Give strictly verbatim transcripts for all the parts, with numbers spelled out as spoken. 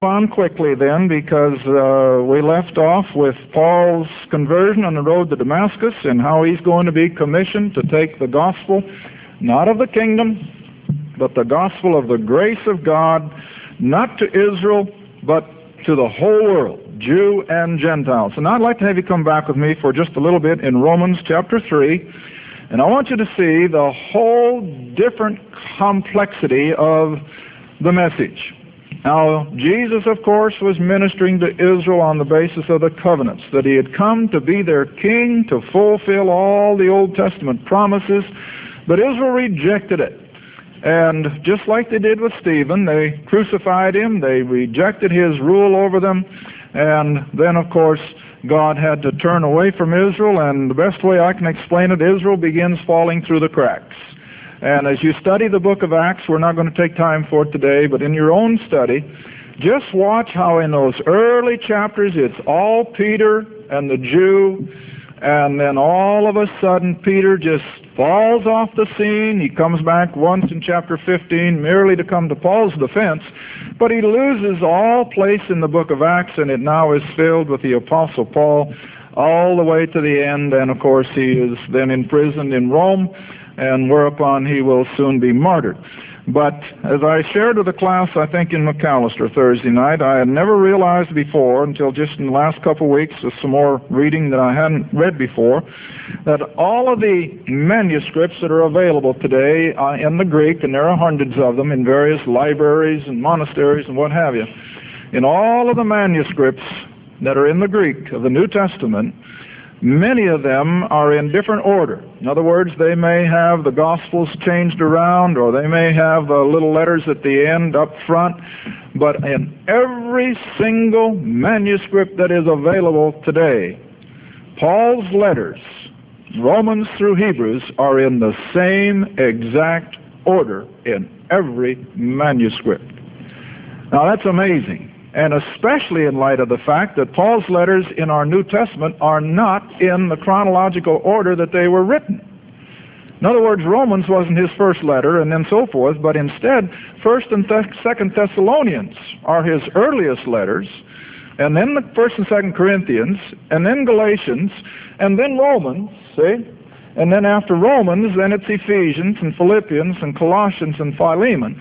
On quickly then, because uh, we left off with Paul's conversion on the road to Damascus and how he's going to be commissioned to take the gospel, not of the kingdom, but the gospel of the grace of God, not to Israel, but to the whole world, Jew and Gentile. So now I'd like to have you come back with me for just a little bit in Romans chapter three, and I want you to see the whole different complexity of the message. Now, Jesus, of course, was ministering to Israel on the basis of the covenants, that he had come to be their king, to fulfill all the Old Testament promises, but Israel rejected it. And just like they did with Stephen, they crucified him, they rejected his rule over them, and then, of course, God had to turn away from Israel, and the best way I can explain it, Israel begins falling through the cracks. And as you study the book of Acts, we're not going to take time for it today, but in your own study, just watch how in those early chapters it's all Peter and the Jew, and then all of a sudden Peter just falls off the scene. He comes back once in chapter fifteen merely to come to Paul's defense, but he loses all place in the book of Acts, and it now is filled with the Apostle Paul all the way to the end, and of course he is then imprisoned in Rome, and whereupon he will soon be martyred. But as I shared with the class, I think in McAllister Thursday night, I had never realized before, until just in the last couple of weeks with some more reading that I hadn't read before, that all of the manuscripts that are available today uh, in the Greek, and there are hundreds of them in various libraries and monasteries and what have you, in all of the manuscripts that are in the Greek of the New Testament, many of them are in different order. In other words, they may have the Gospels changed around, or they may have the little letters at the end up front, but in every single manuscript that is available today, Paul's letters, Romans through Hebrews, are in the same exact order in every manuscript. Now that's amazing. And especially in light of the fact that Paul's letters in our New Testament are not in the chronological order that they were written. In other words, Romans wasn't his first letter and then so forth, but instead, First and Second Thessalonians are his earliest letters, and then the First and Second Corinthians, and then Galatians, and then Romans, see? And then after Romans, then it's Ephesians and Philippians and Colossians and Philemon.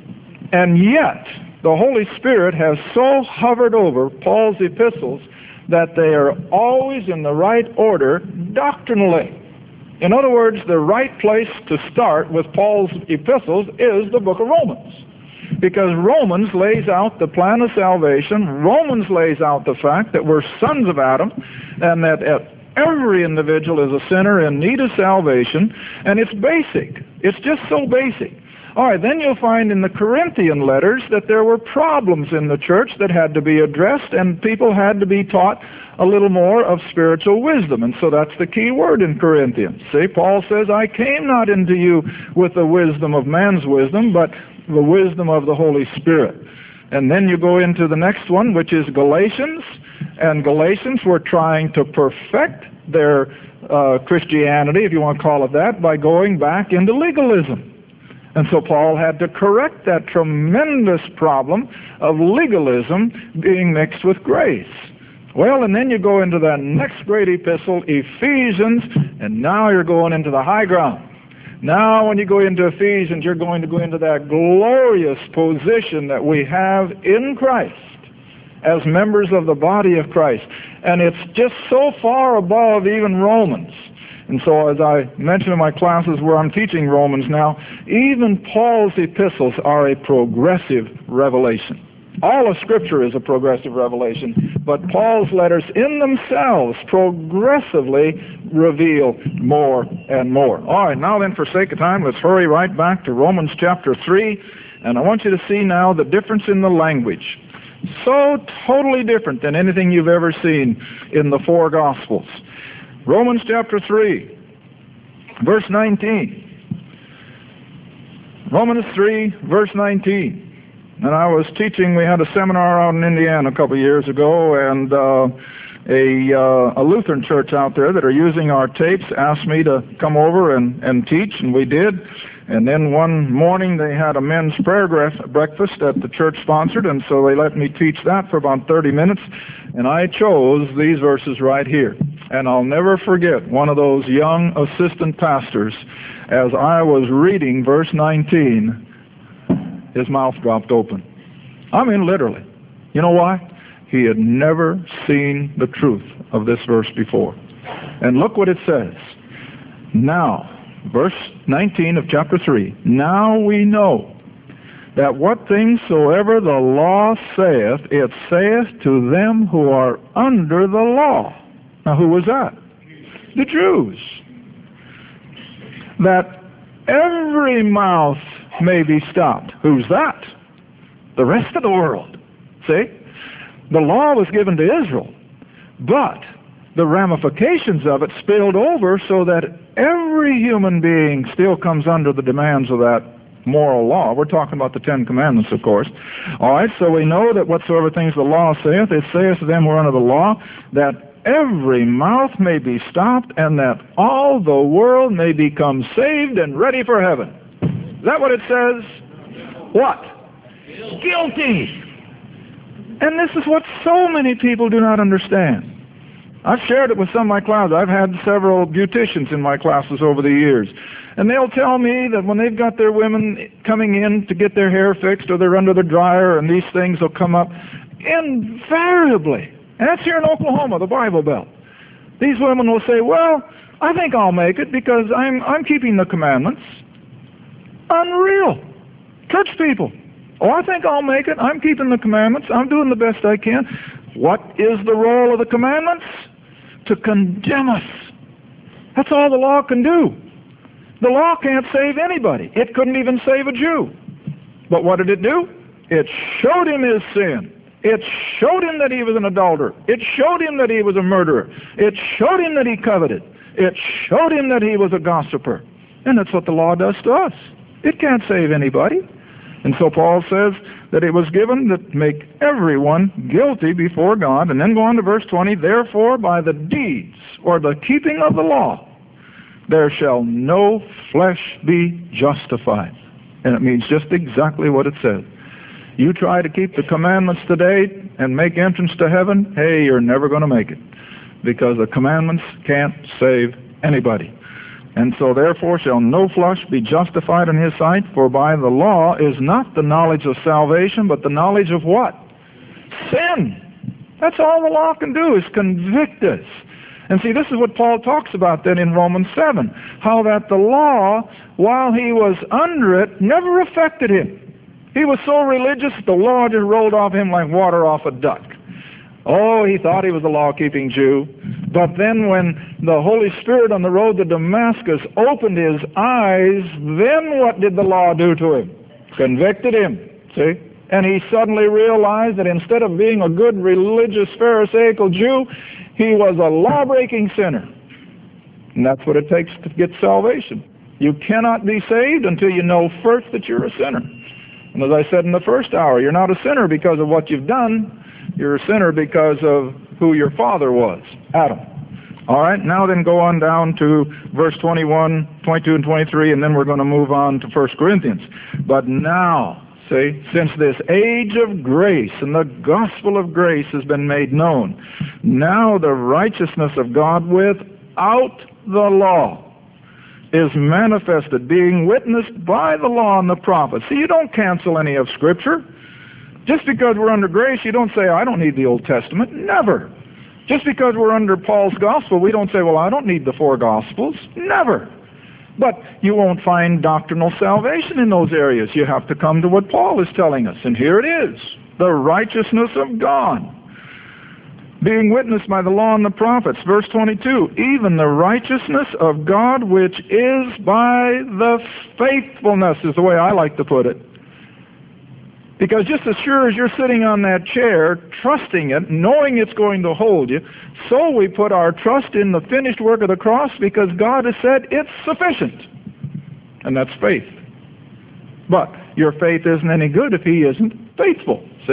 And yet, the Holy Spirit has so hovered over Paul's epistles that they are always in the right order doctrinally. In other words, the right place to start with Paul's epistles is the book of Romans, because Romans lays out the plan of salvation. Romans lays out the fact that we're sons of Adam, and that every individual is a sinner in need of salvation, and it's basic. It's just so basic. All right, then you'll find in the Corinthian letters that there were problems in the church that had to be addressed, and people had to be taught a little more of spiritual wisdom. And so that's the key word in Corinthians. See, Paul says, I came not into you with the wisdom of man's wisdom, but the wisdom of the Holy Spirit. And then you go into the next one, which is Galatians, and Galatians were trying to perfect their uh, Christianity, if you want to call it that, by going back into legalism. And so Paul had to correct that tremendous problem of legalism being mixed with grace. Well, and then you go into that next great epistle, Ephesians, and now you're going into the high ground. Now when you go into Ephesians, you're going to go into that glorious position that we have in Christ as members of the body of Christ. And it's just so far above even Romans. And so as I mentioned in my classes where I'm teaching Romans now, even Paul's epistles are a progressive revelation. All of Scripture is a progressive revelation, but Paul's letters in themselves progressively reveal more and more. All right, now then, for sake of time, let's hurry right back to Romans chapter three, and I want you to see now the difference in the language. So totally different than anything you've ever seen in the four Gospels. Romans chapter three, verse nineteen. Romans three, verse nineteen. And I was teaching, we had a seminar out in Indiana a couple of years ago, and uh, a, uh, a Lutheran church out there that are using our tapes asked me to come over and, and teach, and we did. And then one morning they had a men's prayer breakfast that the church sponsored, and so they let me teach that for about thirty minutes, and I chose these verses right here. And I'll never forget one of those young assistant pastors, as I was reading verse nineteen, his mouth dropped open. I mean literally. You know why? He had never seen the truth of this verse before. And look what it says. Now, verse nineteen of chapter three, now we know that what things soever the law saith, it saith to them who are under the law. Now who was that? The Jews. That every mouth may be stopped. Who's that? The rest of the world. See? The law was given to Israel, but the ramifications of it spilled over so that every human being still comes under the demands of that moral law. We're talking about the Ten Commandments, of course. All right, so we know that whatsoever things the law saith, it saith to them who are under the law, that every mouth may be stopped, and that all the world may become saved and ready for heaven. Is that what it says? What? Guilty. And this is what so many people do not understand. I've shared it with some of my classes. I've had several beauticians in my classes over the years. And they'll tell me that when they've got their women coming in to get their hair fixed, or they're under the dryer, and these things will come up, invariably, and that's here in Oklahoma, the Bible Belt, these women will say, well, I think I'll make it because I'm, I'm keeping the commandments. Unreal. Church people. Oh, I think I'll make it. I'm keeping the commandments. I'm doing the best I can. What is the role of the commandments? To condemn us. That's all the law can do. The law can't save anybody. It couldn't even save a Jew. But what did it do? It showed him his sin. It showed him that he was an adulterer. It showed him that he was a murderer. It showed him that he coveted. It showed him that he was a gossiper. And that's what the law does to us. It can't save anybody. And so Paul says that it was given to make everyone guilty before God. And then go on to verse twenty, therefore by the deeds or the keeping of the law, there shall no flesh be justified. And it means just exactly what it says. You try to keep the commandments today and make entrance to heaven, hey, you're never going to make it. Because the commandments can't save anybody. And so therefore shall no flesh be justified in his sight, for by the law is not the knowledge of salvation, but the knowledge of what? Sin. That's all the law can do, is convict us. And see, this is what Paul talks about then in Romans seven, how that the law, while he was under it, never affected him. He was so religious, the law just rolled off him like water off a duck. Oh, he thought he was a law-keeping Jew. But then when the Holy Spirit on the road to Damascus opened his eyes, then what did the law do to him? Convicted him, see? And he suddenly realized that instead of being a good religious Pharisaical Jew, he was a law-breaking sinner. And that's what it takes to get salvation. You cannot be saved until you know first that you're a sinner. And as I said in the first hour, you're not a sinner because of what you've done. You're a sinner because of who your father was, Adam. All right, now then go on down to verse twenty-one, twenty-two, and twenty-three, and then we're going to move on to First Corinthians. But now, see, since this age of grace and the gospel of grace has been made known, now the righteousness of God without the law is manifested, being witnessed by the law and the prophets. See, you don't cancel any of Scripture. Just because we're under grace, you don't say, I don't need the Old Testament. Never. Just because we're under Paul's gospel, we don't say, well, I don't need the four gospels. Never. But you won't find doctrinal salvation in those areas. You have to come to what Paul is telling us. And here it is, the righteousness of God, being witnessed by the law and the prophets. Verse twenty-two, even the righteousness of God which is by the faithfulness, is the way I like to put it. Because just as sure as you're sitting on that chair, trusting it, knowing it's going to hold you, so we put our trust in the finished work of the cross because God has said it's sufficient. And that's faith. But your faith isn't any good if he isn't faithful, see?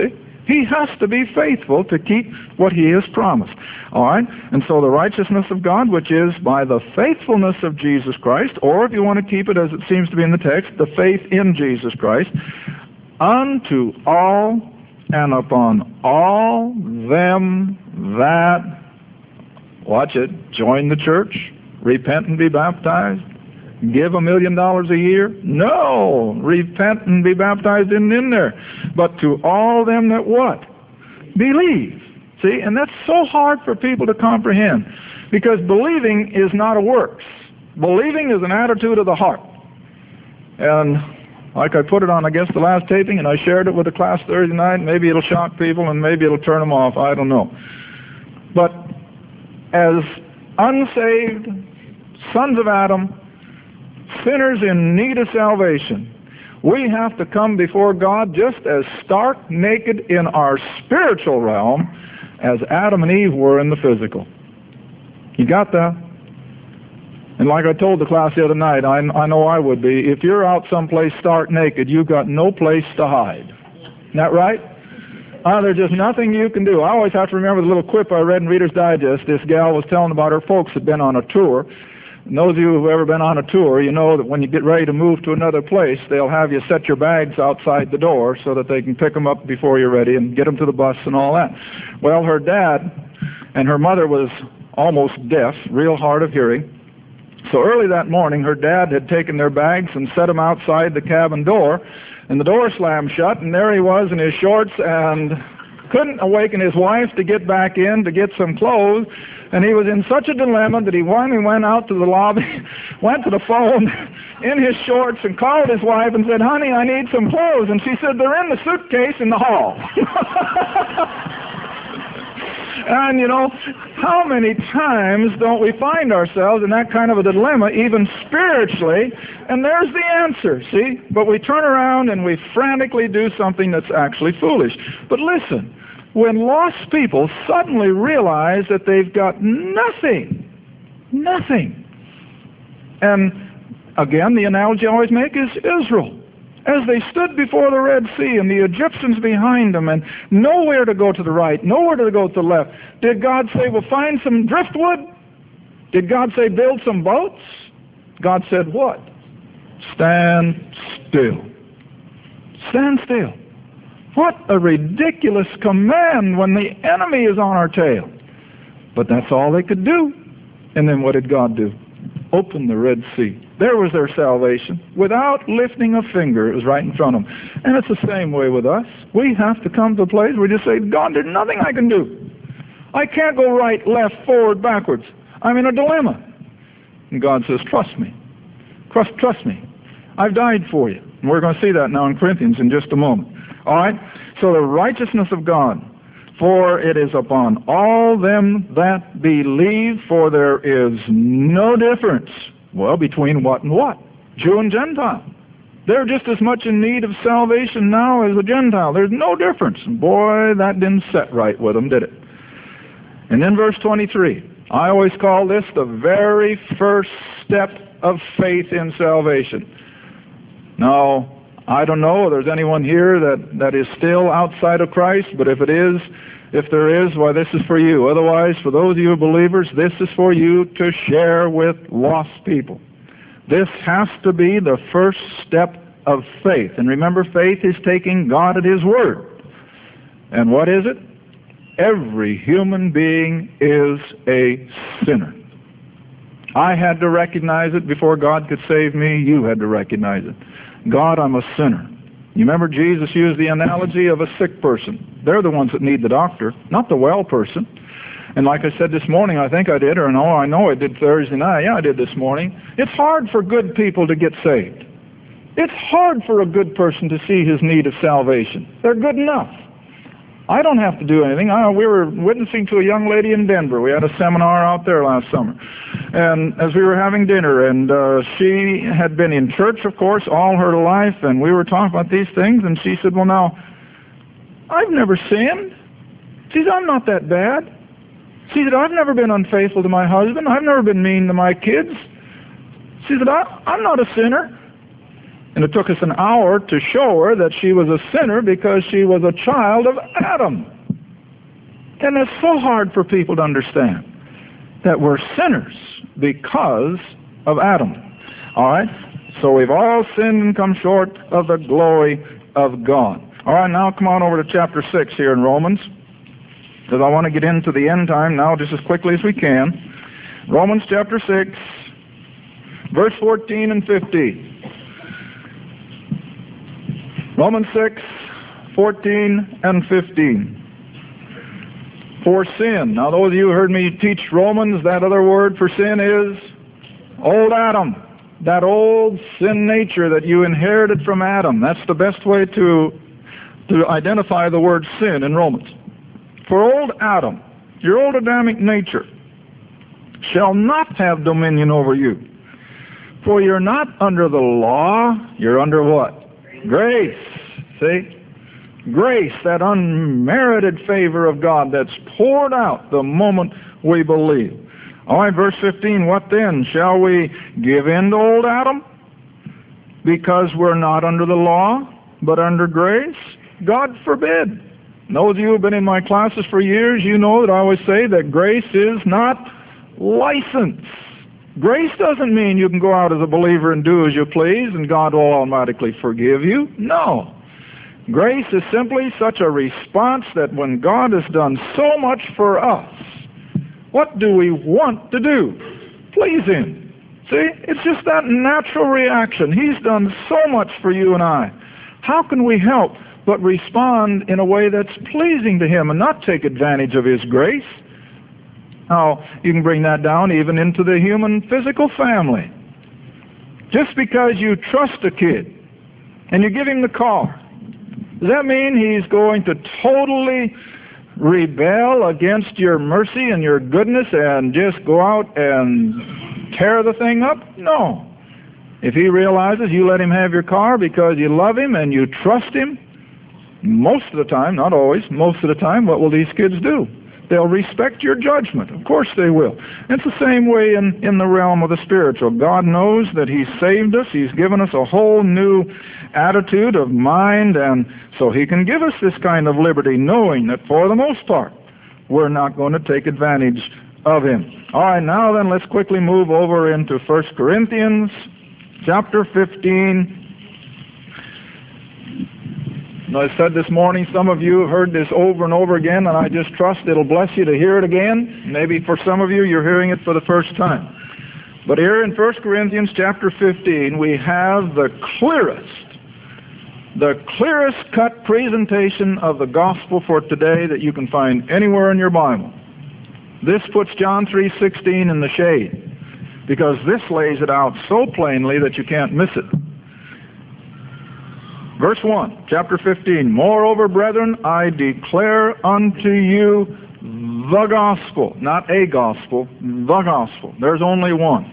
He has to be faithful to keep what he has promised. All right? And so the righteousness of God, which is by the faithfulness of Jesus Christ, or if you want to keep it as it seems to be in the text, the faith in Jesus Christ, unto all and upon all them that, watch it, join the church, repent and be baptized, give a million dollars a year? No! Repent and be baptized isn't in there. But to all them that what? Believe. See? And that's so hard for people to comprehend, because believing is not a works. Believing is an attitude of the heart. And like I put it on, I guess, the last taping, and I shared it with the class Thursday night, maybe it'll shock people and maybe it'll turn them off, I don't know. But as unsaved sons of Adam, sinners in need of salvation, we have to come before God just as stark naked in our spiritual realm as Adam and Eve were in the physical. You got that? And like I told the class the other night, I, I know I would be, if you're out someplace stark naked, you've got no place to hide. Isn't that right? Uh, there's just nothing you can do. I always have to remember the little quip I read in Reader's Digest. This gal was telling about her folks had been on a tour. And those of you who've ever been on a tour, you know that when you get ready to move to another place, they'll have you set your bags outside the door so that they can pick them up before you're ready and get them to the bus and all that. Well, her dad and her mother was almost deaf, real hard of hearing. So early that morning, her dad had taken their bags and set them outside the cabin door, and the door slammed shut, and there he was in his shorts and couldn't awaken his wife to get back in to get some clothes. And he was in such a dilemma that he finally went out to the lobby, went to the phone in his shorts and called his wife and said, "Honey, I need some clothes." And she said, "They're in the suitcase in the hall." And, you know, how many times don't we find ourselves in that kind of a dilemma, even spiritually? And there's the answer, see? But we turn around and we frantically do something that's actually foolish. But listen, when lost people suddenly realize that they've got nothing, nothing. And again, the analogy I always make is Israel. As they stood before the Red Sea and the Egyptians behind them and nowhere to go to the right, nowhere to go to the left, did God say, "Well, find some driftwood"? Did God say, "Build some boats"? God said what? Stand still. Stand still. What a ridiculous command when the enemy is on our tail. But that's all they could do. And then what did God do? Open the Red Sea. There was their salvation. Without lifting a finger, it was right in front of them. And it's the same way with us. We have to come to a place where we just say, "God, there's nothing I can do. I can't go right, left, forward, backwards. I'm in a dilemma." And God says, "Trust me. Trust, trust me. I've died for you." And we're going to see that now in Corinthians in just a moment. All right? So the righteousness of God, for it is upon all them that believe, for there is no difference. Well, between what and what? Jew and Gentile. They're just as much in need of salvation now as a Gentile. There's no difference. And boy, that didn't set right with them, did it? And then verse twenty-three. I always call this the very first step of faith in salvation. Now, I don't know if there's anyone here that, that is still outside of Christ, but if it is, if there is, why, this is for you. Otherwise, for those of you believers, this is for you to share with lost people. This has to be the first step of faith. And remember, faith is taking God at His word. And what is it? Every human being is a sinner. I had to recognize it before God could save me. You had to recognize it. God, I'm a sinner. You remember Jesus used the analogy of a sick person. They're the ones that need the doctor, not the well person. And like I said this morning, I think I did, or no, I know I did Thursday night. Yeah, I did this morning. It's hard for good people to get saved. It's hard for a good person to see his need of salvation. They're good enough. I don't have to do anything. I, we were witnessing to a young lady in Denver. We had a seminar out there last summer. And as we were having dinner, and uh, she had been in church, of course, all her life, and we were talking about these things, and she said, "Well, now, I've never sinned." She said, "I'm not that bad." She said, "I've never been unfaithful to my husband. I've never been mean to my kids." She said, I, I'm not a sinner. And it took us an hour to show her that she was a sinner because she was a child of Adam. And it's so hard for people to understand that we're sinners because of Adam. All right? So we've all sinned and come short of the glory of God. All right, now come on over to chapter six here in Romans, because I want to get into the end time now just as quickly as we can. Romans chapter six, verse fourteen and fifteen. Romans six, fourteen and fifteen. For sin. Now those of you who heard me teach Romans, that other word for sin is old Adam. That old sin nature that you inherited from Adam. That's the best way to, to identify the word sin in Romans. For old Adam, your old Adamic nature, shall not have dominion over you. For you're not under the law, you're under what? Grace. See? Grace, that unmerited favor of God that's poured out the moment we believe. All right, verse fifteen, what then? Shall we give in to old Adam because we're not under the law, but under grace? God forbid. Those of you who have been in my classes for years, you know that I always say that grace is not license. Grace doesn't mean you can go out as a believer and do as you please and God will automatically forgive you. No. Grace is simply such a response that when God has done so much for us, what do we want to do? Please Him. See, it's just that natural reaction. He's done so much for you and I. How can we help but respond in a way that's pleasing to Him and not take advantage of His grace? Now, you can bring that down even into the human physical family. Just because you trust a kid and you give him the car, does that mean he's going to totally rebel against your mercy and your goodness and just go out and tear the thing up? No. If he realizes you let him have your car because you love him and you trust him, most of the time, not always, most of the time, what will these kids do? They'll respect your judgment. Of course they will. It's the same way in, in the realm of the spiritual. God knows that He's saved us. He's given us a whole new attitude of mind, and so He can give us this kind of liberty, knowing that for the most part, we're not going to take advantage of Him. All right, now then, let's quickly move over into First Corinthians chapter fifteen. I said this morning, some of you have heard this over and over again, and I just trust it'll bless you to hear it again. Maybe for some of you, you're hearing it for the first time. But here in First Corinthians chapter fifteen, we have the clearest, the clearest cut presentation of the gospel for today that you can find anywhere in your Bible. This puts John three sixteen in the shade, because this lays it out so plainly that you can't miss it. Verse one, chapter fifteen, Moreover, brethren, I declare unto you the gospel, not a gospel, the gospel. There's only one.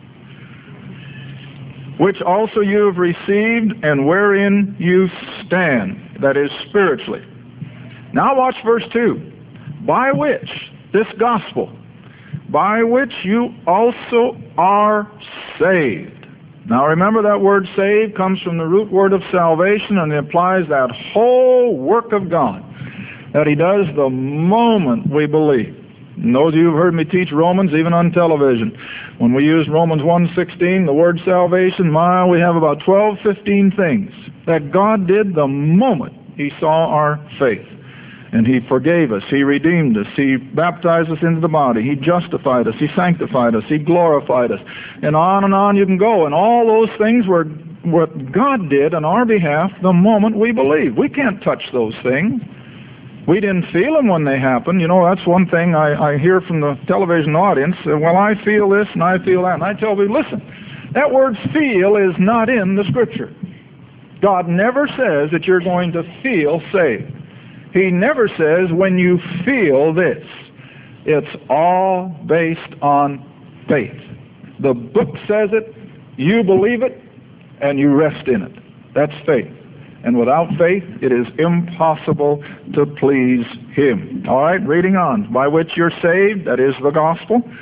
Which also you have received, and wherein you stand, that is, spiritually. Now watch verse two. By which, this gospel, by which you also are saved. Now remember, that word saved comes from the root word of salvation, and it implies that whole work of God that He does the moment we believe. And those of you who've heard me teach Romans, even on television, when we use Romans one sixteen, the word salvation, my, we have about twelve, fifteen things that God did the moment He saw our faith. And He forgave us, He redeemed us, He baptized us into the body, He justified us, He sanctified us, He glorified us, and on and on you can go. And all those things were what God did on our behalf the moment we believe. We can't touch those things. We didn't feel them when they happened. You know, that's one thing I, I hear from the television audience. Well, I feel this and I feel that. And I tell people, listen, that word feel is not in the Scripture. God never says that you're going to feel saved. He never says when you feel this. It's all based on faith. The book says it, you believe it, and you rest in it. That's faith. And without faith, it is impossible to please Him. All right, reading on. By which you're saved, that is the gospel.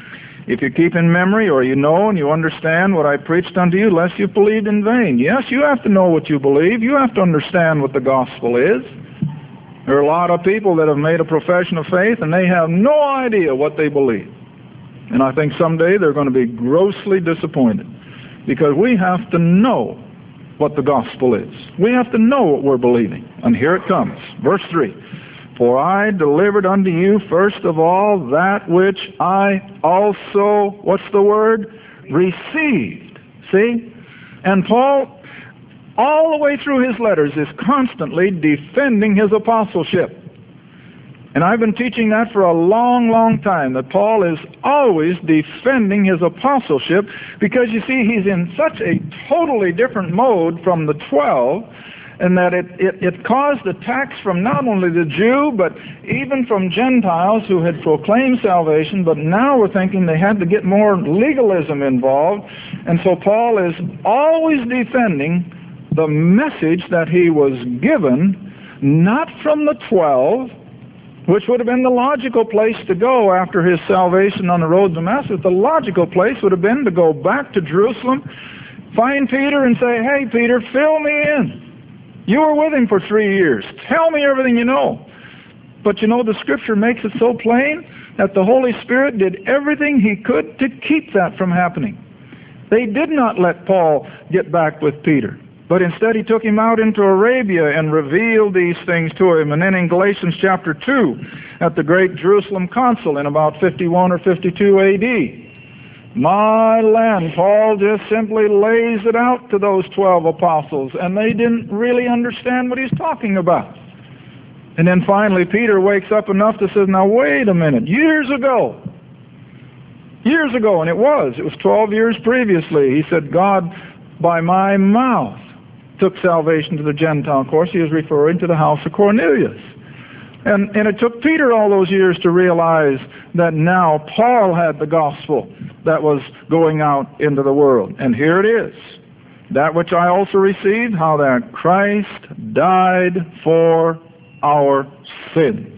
If you keep in memory, or you know and you understand what I preached unto you, lest you believed in vain. Yes, you have to know what you believe. You have to understand what the gospel is. There are a lot of people that have made a profession of faith, and they have no idea what they believe. And I think someday they're going to be grossly disappointed, because we have to know what the gospel is. We have to know what we're believing. And here it comes. Verse three. For I delivered unto you first of all that which I also, what's the word? Received. See? And Paul, all the way through his letters, is constantly defending his apostleship. And I've been teaching that for a long, long time, that Paul is always defending his apostleship, because you see, he's in such a totally different mode from the twelve, and that it, it, it caused attacks from not only the Jew, but even from Gentiles who had proclaimed salvation, but now we're thinking they had to get more legalism involved. And so Paul is always defending the message that he was given, not from the twelve, which would have been the logical place to go after his salvation on the road to Damascus. The logical place would have been to go back to Jerusalem, find Peter and say, hey, Peter, fill me in. You were with him for three years. Tell me everything you know. But you know, the Scripture makes it so plain that the Holy Spirit did everything he could to keep that from happening. They did not let Paul get back with Peter, but instead he took him out into Arabia and revealed these things to him. And then in Galatians chapter two, at the great Jerusalem council in about fifty-one or fifty-two A D, my land, Paul just simply lays it out to those twelve apostles, and they didn't really understand what he's talking about. And then finally Peter wakes up enough to say, now wait a minute, years ago, years ago, and it was, it was twelve years previously, he said, God, by my mouth, took salvation to the Gentile. Of course, he was referring to the house of Cornelius. And, and it took Peter all those years to realize that now Paul had the gospel that was going out into the world. And here it is. That which I also received, how that Christ died for our sins,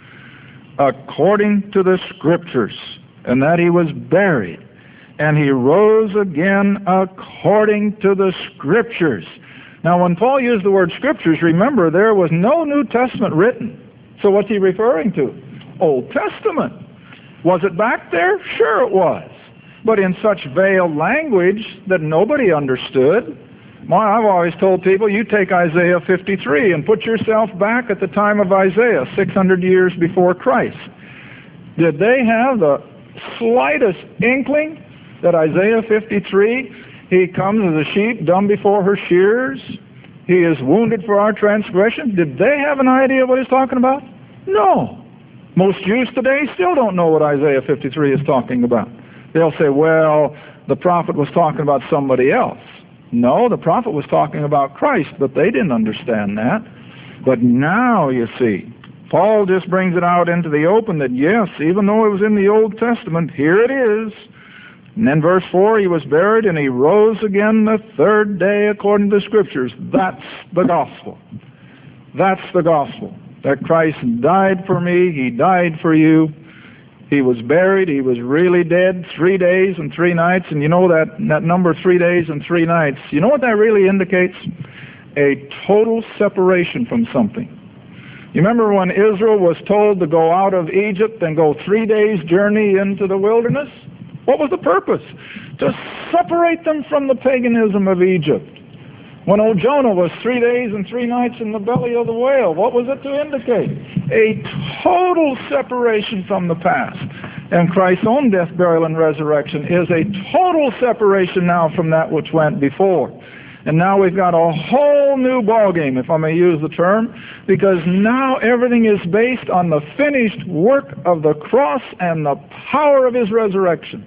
according to the Scriptures, and that he was buried, and he rose again according to the Scriptures. Now, when Paul used the word Scriptures, remember, there was no New Testament written. So what's he referring to? Old Testament. Was it back there? Sure it was. But in such veiled language that nobody understood. My, I've always told people, you take Isaiah fifty-three and put yourself back at the time of Isaiah, six hundred years before Christ. Did they have the slightest inkling that Isaiah fifty-three, he comes as a sheep dumb before her shearers, he is wounded for our transgression? Did they have an idea what he's talking about? No. Most Jews today still don't know what Isaiah fifty-three is talking about. They'll say, well, the prophet was talking about somebody else. No, the prophet was talking about Christ, but they didn't understand that. But now, you see, Paul just brings it out into the open that, yes, even though it was in the Old Testament, here it is. And then verse four, he was buried and he rose again the third day according to the Scriptures. That's the gospel. That's the gospel. That Christ died for me, he died for you. He was buried, he was really dead, three days and three nights. And you know that, that number, three days and three nights, you know what that really indicates? A total separation from something. You remember when Israel was told to go out of Egypt and go three days' journey into the wilderness? What was the purpose? To separate them from the paganism of Egypt. When old Jonah was three days and three nights in the belly of the whale, what was it to indicate? A total separation from the past. And Christ's own death, burial, and resurrection is a total separation now from that which went before. And now we've got a whole new ballgame, if I may use the term, because now everything is based on the finished work of the cross and the power of his resurrection.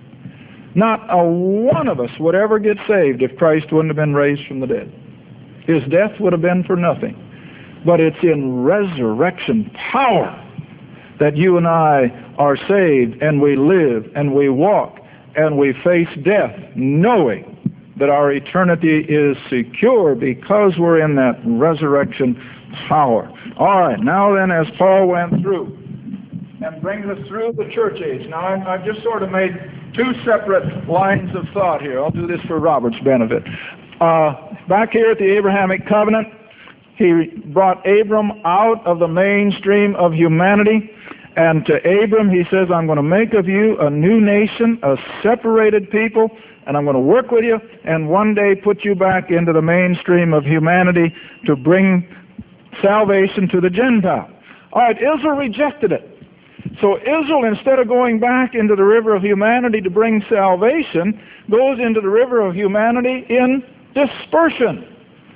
Not a one of us would ever get saved if Christ wouldn't have been raised from the dead. His death would have been for nothing. But it's in resurrection power that you and I are saved, and we live, and we walk, and we face death, knowing that our eternity is secure because we're in that resurrection power. All right, now then, as Paul went through and brings us through the church age. Now, I've, I've just sort of made two separate lines of thought here. I'll do this for Robert's benefit. Uh, back here at the Abrahamic covenant, he brought Abram out of the mainstream of humanity, and to Abram he says, I'm going to make of you a new nation, a separated people, and I'm going to work with you and one day put you back into the mainstream of humanity to bring salvation to the Gentile. All right, Israel rejected it. So Israel, instead of going back into the river of humanity to bring salvation, goes into the river of humanity in dispersion.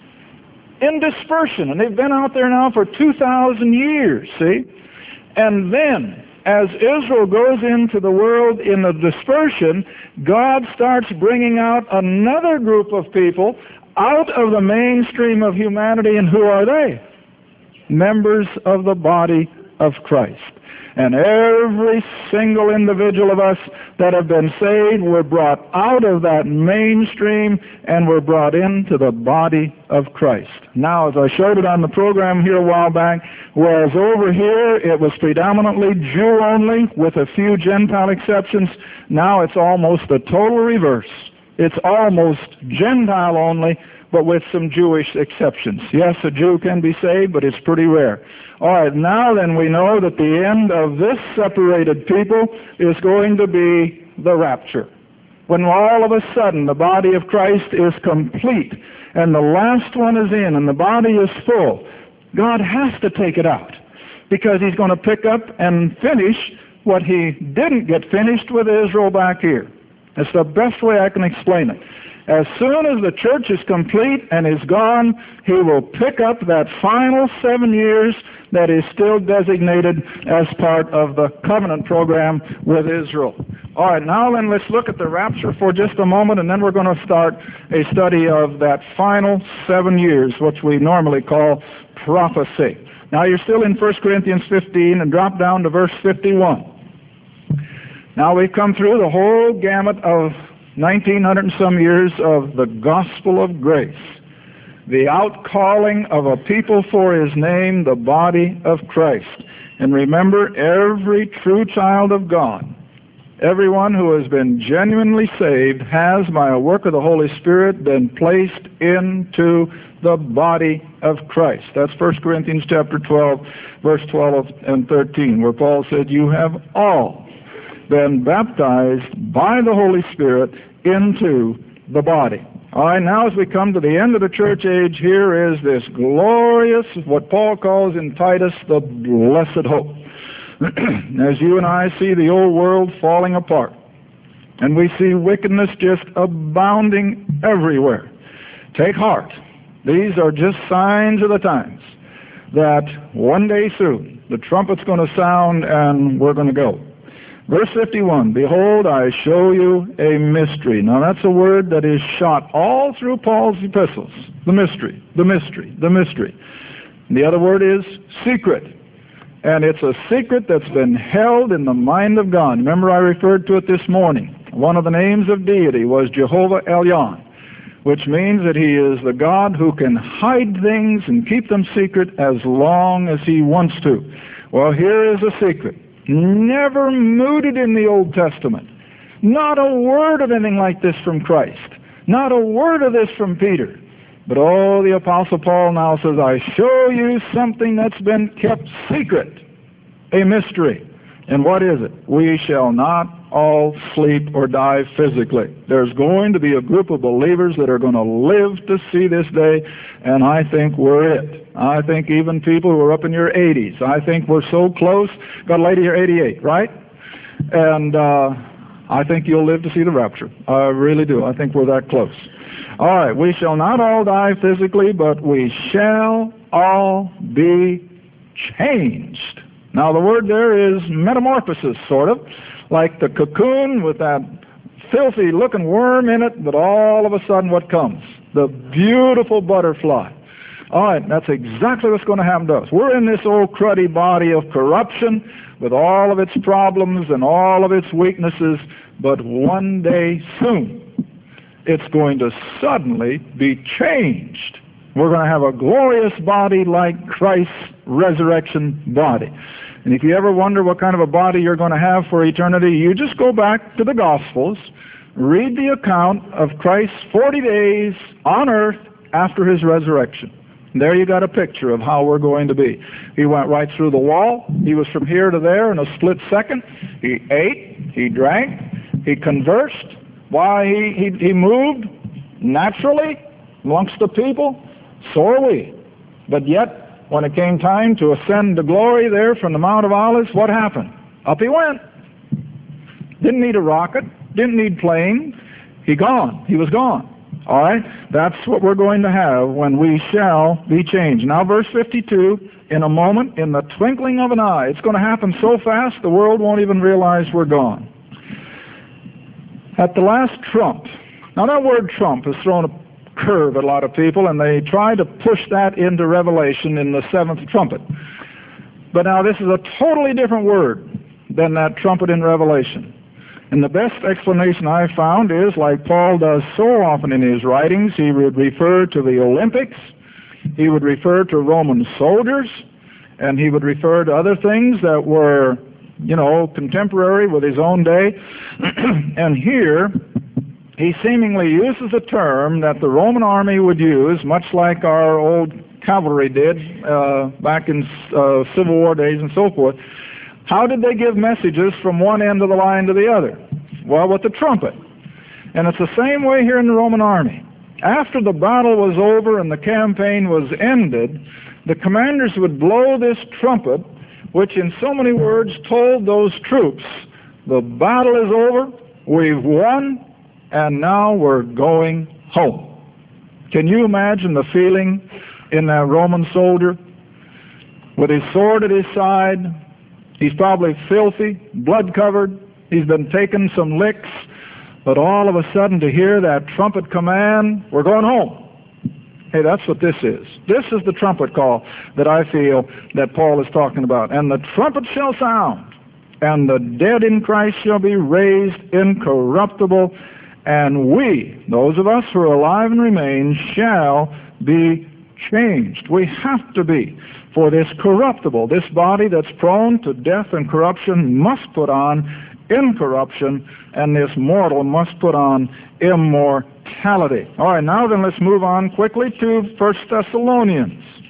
In dispersion. And they've been out there now for two thousand years, see? And then, as Israel goes into the world in the dispersion, God starts bringing out another group of people out of the mainstream of humanity. And who are they? Members of the body of Christ. And every single individual of us that have been saved were brought out of that mainstream and were brought into the body of Christ. Now, as I showed it on the program here a while back, whereas over here it was predominantly Jew only with a few Gentile exceptions, now it's almost the total reverse. It's almost Gentile only, but with some Jewish exceptions. Yes, a Jew can be saved, but it's pretty rare. All right, now then we know that the end of this separated people is going to be the rapture. When all of a sudden the body of Christ is complete and the last one is in and the body is full, God has to take it out because he's going to pick up and finish what he didn't get finished with Israel back here. That's the best way I can explain it. As soon as the church is complete and is gone, he will pick up that final seven years that is still designated as part of the covenant program with Israel. All right, now then let's look at the rapture for just a moment, and then we're going to start a study of that final seven years, which we normally call prophecy. Now you're still in First Corinthians fifteen, and drop down to verse fifty-one. Now we've come through the whole gamut of nineteen hundred and some years of the gospel of grace, the outcalling of a people for his name, the body of Christ. And remember, every true child of God, everyone who has been genuinely saved, has by a work of the Holy Spirit been placed into the body of Christ. That's First Corinthians chapter twelve, verse twelve and thirteen, where Paul said, you have all been baptized by the Holy Spirit into the body. All right, now as we come to the end of the church age, here is this glorious, what Paul calls in Titus, the blessed hope. As you and I see the old world falling apart, and we see wickedness just abounding everywhere, take heart. These are just signs of the times that one day soon the trumpet's going to sound and we're going to go. Verse fifty-one, behold, I show you a mystery. Now that's a word that is shot all through Paul's epistles. The mystery, the mystery, the mystery. And the other word is secret. And it's a secret that's been held in the mind of God. Remember I referred to it this morning. One of the names of deity was Jehovah Elyon, which means that he is the God who can hide things and keep them secret as long as he wants to. Well, here is a secret. Never mooted in the Old Testament. Not a word of anything like this from Christ. Not a word of this from Peter. But oh, the Apostle Paul now says, I show you something that's been kept secret. A mystery. And what is it? We shall not all sleep or die physically. There's going to be a group of believers that are going to live to see this day, and I think we're it. I think even people who are up in your eighties, I think we're so close. Got a lady here, eighty-eight, right? And uh, I think you'll live to see the rapture. I really do. I think we're that close. All right, we shall not all die physically, but we shall all be changed. Now the word there is metamorphosis, sort of, like the cocoon with that filthy looking worm in it, but all of a sudden what comes? The beautiful butterfly. All right, that's exactly what's going to happen to us. We're in this old cruddy body of corruption with all of its problems and all of its weaknesses, but one day soon it's going to suddenly be changed. We're going to have a glorious body like Christ's resurrection body. And if you ever wonder what kind of a body you're going to have for eternity, you just go back to the Gospels, read the account of Christ's forty days on earth after his resurrection. And there you got a picture of how we're going to be. He went right through the wall. He was from here to there in a split second. He ate, he drank, he conversed. Why, he, he, he moved naturally amongst the people. So are we. But yet, when it came time to ascend to glory there from the Mount of Olives, what happened? Up he went. Didn't need a rocket, didn't need plane. He gone. He was gone. All right? That's what we're going to have when we shall be changed. Now, verse fifty-two, in a moment, in the twinkling of an eye. It's going to happen so fast the world won't even realize we're gone. At the last trump. Now, that word trump has thrown a curve at a lot of people, and they try to push that into Revelation in the seventh trumpet. But now, this is a totally different word than that trumpet in Revelation. And the best explanation I found is, like Paul does so often in his writings, he would refer to the Olympics, he would refer to Roman soldiers, and he would refer to other things that were, you know, contemporary with his own day. And here, he seemingly uses a term that the Roman army would use, much like our old cavalry did uh, back in uh, Civil War days and so forth. How did they give messages from one end of the line to the other? Well, with the trumpet. And it's the same way here in the Roman army. After the battle was over and the campaign was ended, the commanders would blow this trumpet, which in so many words told those troops, the battle is over, we've won, and now we're going home. Can you imagine the feeling in that Roman soldier? With his sword at his side, he's probably filthy, blood-covered, he's been taking some licks, but all of a sudden to hear that trumpet command, we're going home. Hey, that's what this is. This is the trumpet call that I feel that Paul is talking about. And the trumpet shall sound, and the dead in Christ shall be raised incorruptible, and we, those of us who are alive and remain, shall be changed. We have to be. For this corruptible, this body that's prone to death and corruption, must put on incorruption, and this mortal must put on immortality. All right, now then let's move on quickly to First Thessalonians.